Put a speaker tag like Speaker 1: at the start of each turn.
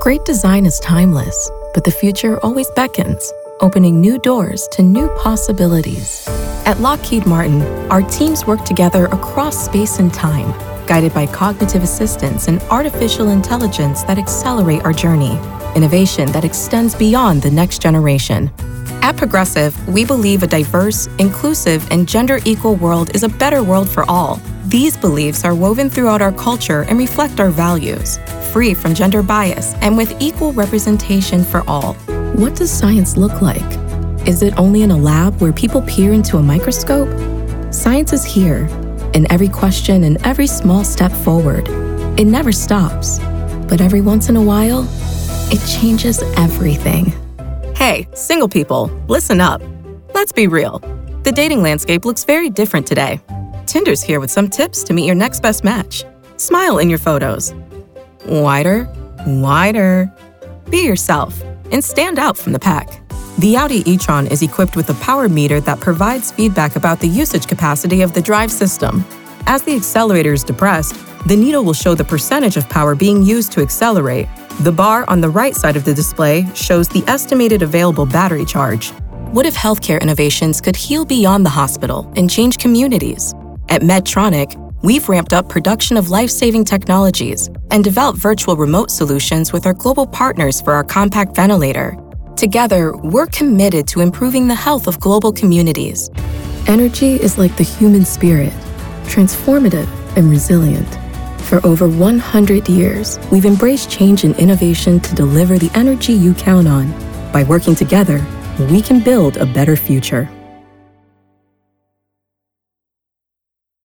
Speaker 1: Great design is timeless, but the future always beckons, opening new doors to new possibilities. At Lockheed Martin, our teams work together across space and time, guided by cognitive assistance and artificial intelligence that accelerate our journey, innovation that extends beyond the next generation. At Progressive, we believe a diverse, inclusive, and gender-equal world is a better world for all. These beliefs are woven throughout our culture and reflect our values, free from gender bias and with equal representation for all. What does science look like? Is it only in a lab where people peer into a microscope? Science is here, in every question and every small step forward. It never stops, but every once in a while, it changes everything. Hey, single people, listen up. Let's be real. The dating landscape looks very different today. Tinder's here with some tips to meet your next best match. Smile in your photos. Wider, wider. Be yourself and stand out from the pack. The Audi e-tron is equipped with a power meter that provides feedback about the usage capacity of the drive system. As the accelerator is depressed, the needle will show the percentage of power being used to accelerate. The bar on the right side of the display shows the estimated available battery charge. What if healthcare innovations could heal beyond the hospital and change communities? At Medtronic, we've ramped up production of life-saving technologies and developed virtual remote solutions with our global partners for our compact ventilator. Together, we're committed to improving the health of global communities. Energy is like the human spirit, transformative and resilient. For over 100 years, we've embraced change and innovation to deliver the energy you count on. By working together, we can build a better future.